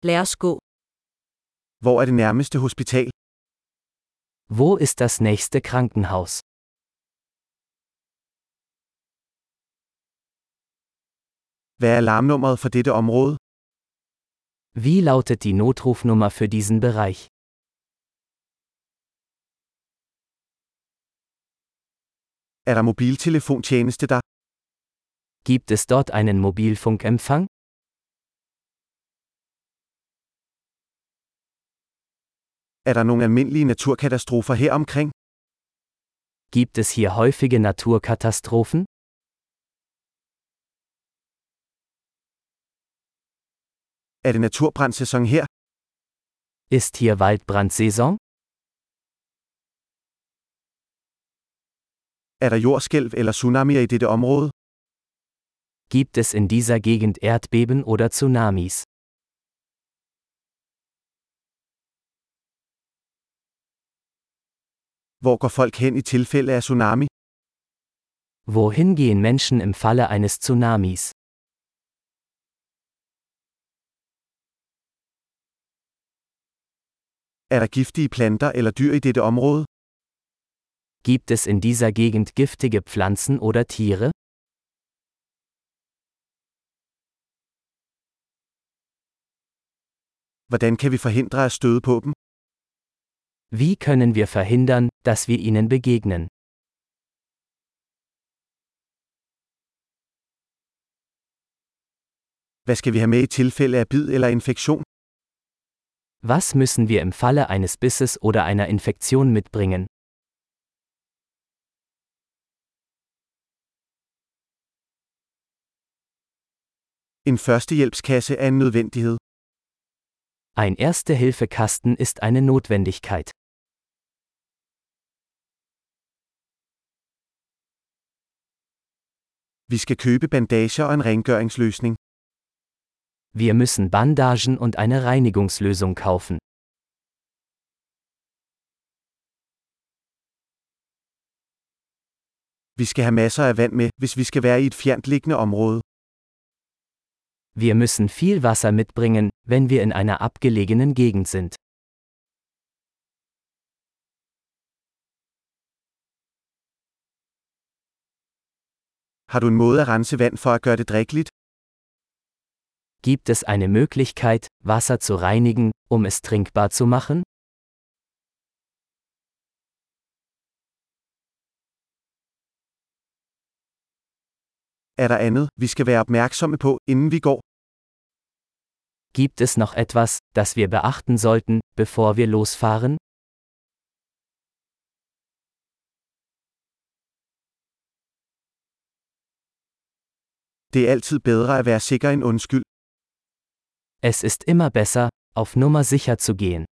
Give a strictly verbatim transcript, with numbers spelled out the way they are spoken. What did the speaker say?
Lad os gå. Hvor er det nærmeste hospital? Wo ist das nächste Krankenhaus? Hvad er alarmnummeret for dette område? Wie lautet die Notrufnummer für diesen Bereich? Er der mobiltelefontjeneste der? Gibt es dort einen Mobilfunkempfang? Er der nogle almindelige naturkatastrofer her omkring? Gibt es hier häufige Naturkatastrophen? Er det naturbrandsæson her? Ist hier Waldbrandsaison? Er der jordskælv eller tsunamier i dette område? Gibt es in dieser Gegend Erdbeben oder Tsunamis? Hvor går folk hen i tilfælde af tsunami? Wohin gehen Menschen im Falle eines Tsunamis? Er der giftige planter eller dyr i dette område? Gibt es in dieser Gegend giftige Pflanzen oder Tiere? Hvordan kan vi forhindre at støde på dem? Wie können wir verhindern, dass wir ihnen begegnen? Hvad skal vi have med i tilfælde af bid eller infektion? Was müssen wir im Falle eines Bisses oder einer Infektion mitbringen? En førstehjælpskasse er en nødvendighed. Ein Erste-Hilfe-Kasten ist eine Notwendigkeit. Vi skal købe bandager og en rengøringsløsning. Wir müssen Bandagen und eine Reinigungslösung kaufen. Vi skal have masser af vand med, hvis vi skal være i et fjerntliggende område. Wir müssen viel Wasser mitbringen, wenn wir in einer abgelegenen Gegend sind. Har du en måde at rense vand for at gøre det drikkeligt? Gibt es eine Möglichkeit, Wasser zu reinigen, um es trinkbar zu machen? Er der andet, vi skal være opmærksomme på, inden vi går? Gibt es noch etwas, das wir beachten sollten, bevor wir losfahren? Det er altid bedre at være sikker end undskyld. Es ist immer besser, auf Nummer sicher zu gehen.